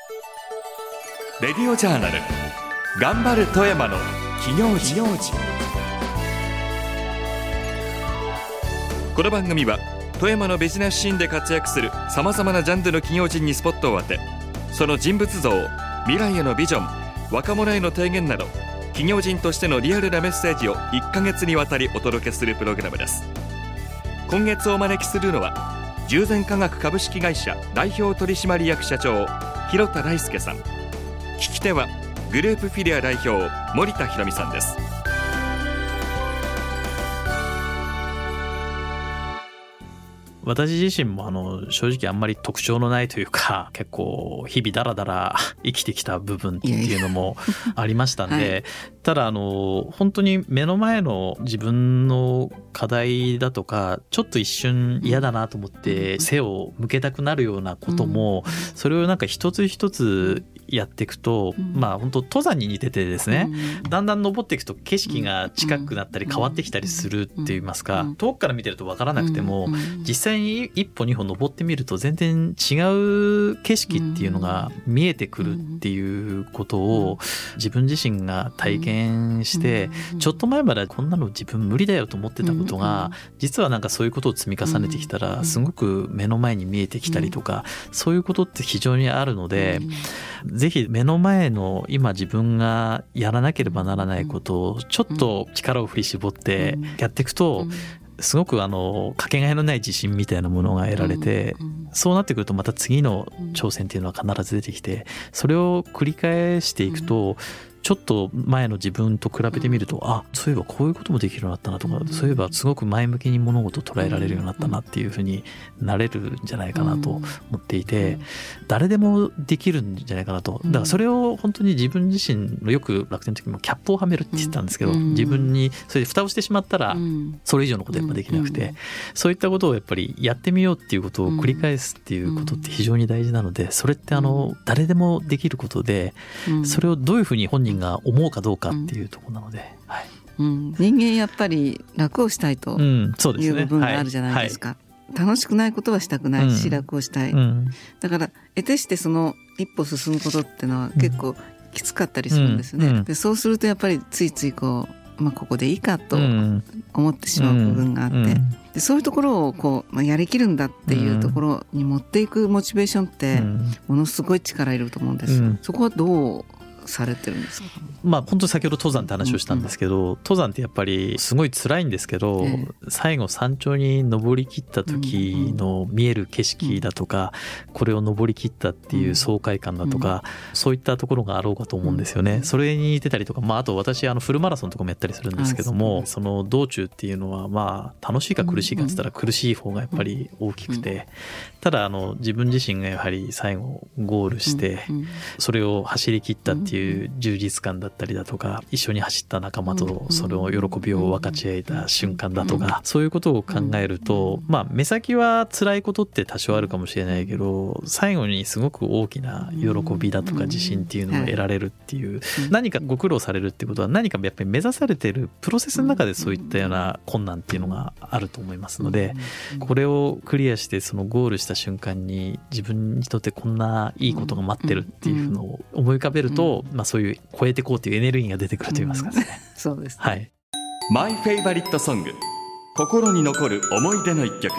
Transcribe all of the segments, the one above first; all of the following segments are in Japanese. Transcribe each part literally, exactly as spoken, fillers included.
レディオジャーナル頑張る富山の企業時。この番組は富山のビジネスシーンで活躍するさまざまなジャンルの企業人にスポットを当て、その人物像、未来へのビジョン、若者への提言など企業人としてのリアルなメッセージをいっかげつにわたりお届けするプログラムです。今月お招きするのは従前科学株式会社代表取締役社長広田大輔さん。聞き手はグループフィリア代表森田博美さんです。 私自身もあの正直あんまり特徴のないというか、結構日々ダラダラ生きてきた部分っていうのもありましたんで、いやいや、はい、ただあの本当に目の前の自分の課題だとかちょっと一瞬嫌だなと思って背を向けたくなるようなことも、それをなんか一つ一つやっていくと、まあ本当登山に似ててですね、だんだん登っていくと景色が近くなったり変わってきたりするって言いますか、遠くから見てると分からなくても実際に一歩二歩登ってみると全然違う景色っていうのが見えてくるっていうことを自分自身が体験して、ちょっと前までこんなの自分無理だよと思ってたことが、実はなんかそういうことを積み重ねてきたらすごく目の前に見えてきたりとか、そういうことって非常にあるので、ぜひ目の前の今自分がやらなければならないことをちょっと力を振り絞ってやっていくと、すごくあのかけがえのない自信みたいなものが得られて、そうなってくるとまた次の挑戦っていうのは必ず出てきて、それを繰り返していくとちょっと前の自分と比べてみると、あ、そういえばこういうこともできるようになったなとか、そういえばすごく前向きに物事を捉えられるようになったなっていうふうになれるんじゃないかなと思っていて、誰でもできるんじゃないかなと。だからそれを本当に自分自身の、よく楽天の時もキャップをはめるって言ったんですけど、自分にそれで蓋をしてしまったらそれ以上のことやっぱできなくて、そういったことをやっぱりやってみようっていうことを繰り返すっていうことって非常に大事なので、それってあの誰でもできることで、それをどういうふうに本人が思うかどうかっていうところなので、はい、 うん、人間やっぱり楽をしたいという部分があるじゃないですか、うんそうですね、はい、楽しくないことはしたくないし、うん、楽をしたい、うん、だから得てしてその一歩進むことってのは結構きつかったりするんですね、うんうん、でそうするとやっぱりついついこう、まあ、ここでいいかと思ってしまう部分があって、うんうん、でそういうところをこう、まあ、やりきるんだっていうところに持っていくモチベーションってものすごい力いると思うんです、うん、そこはどうされてるんですか？ まあ本当に先ほど登山って話をしたんですけど、うんうん、登山ってやっぱりすごい辛いんですけど、えー、最後山頂に登り切った時の見える景色だとか、うん、これを登り切ったっていう爽快感だとか、うん、そういったところがあろうかと思うんですよね、うん、それに似てたりとか、まあ、あと私あのフルマラソンとかもやったりするんですけども、その道中っていうのはまあ楽しいか苦しいかって言ったら苦しい方がやっぱり大きくて、ただあの自分自身がやはり最後ゴールしてそれを走り切ったっていういう充実感だったりだとか、一緒に走った仲間とその喜びを分かち合えた瞬間だとか、そういうことを考えると、まあ目先は辛いことって多少あるかもしれないけど、最後にすごく大きな喜びだとか自信っていうのを得られるっていう、何かご苦労されるってことは何かやっぱり目指されてるプロセスの中でそういったような困難っていうのがあると思いますので、これをクリアしてそのゴールした瞬間に自分にとってこんないいことが待ってるっていうのを思い浮かべると、まあ、そういう超えていこうというエネルギーが出てくるといいますかね、 うん、そうですね、 はい、 マイフェイバリットソング、心に残る思い出の一曲。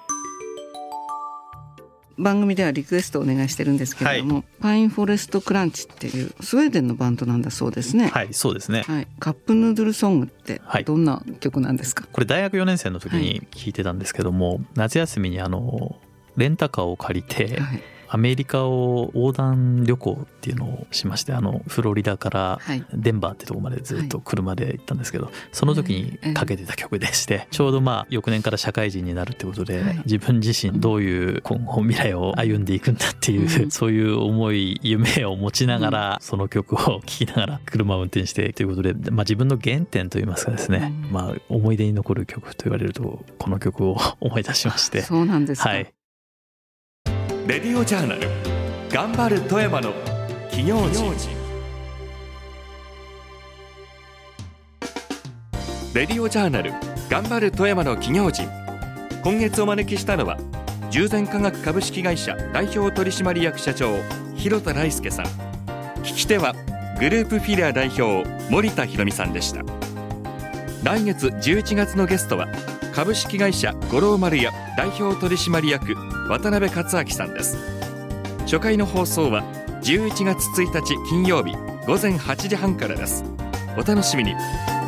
番組ではリクエストをお願いしてるんですけれども、はい、パインフォレストクランチっていうスウェーデンのバンドなんだそうですね。 はい、そうですね、 はい、カップヌードルソングってどんな曲なんですか？はい、 これ大学よねん生の時に聴いてたんですけども、はい、夏休みにあのレンタカーを借りて、はい、アメリカを横断旅行っていうのをしまして、あのフロリダからデンバーってとこまでずっと車で行ったんですけど、その時にかけてた曲でして、ちょうどまあ翌年から社会人になるってことで、自分自身どういう今後未来を歩んでいくんだっていう、そういう思い夢を持ちながらその曲を聴きながら車を運転してということで、まあ自分の原点といいますかですね、まあ思い出に残る曲と言われるとこの曲を思い出しまして。 そうなんですか。 はい、 レディオジャーナル頑張る富山の企業人。レディオジャーナル頑張る富山の企業人。今月お招きしたのは従前科学株式会社代表取締役社長広田大輔さん、聞き手はグループフィラー代表森田博美さんでした。来月じゅういちがつのゲストは株式会社五郎丸屋代表取締役渡辺克明さんです。初回の放送はじゅういちがつついたち金曜日ごぜんはちじはんからです。お楽しみに。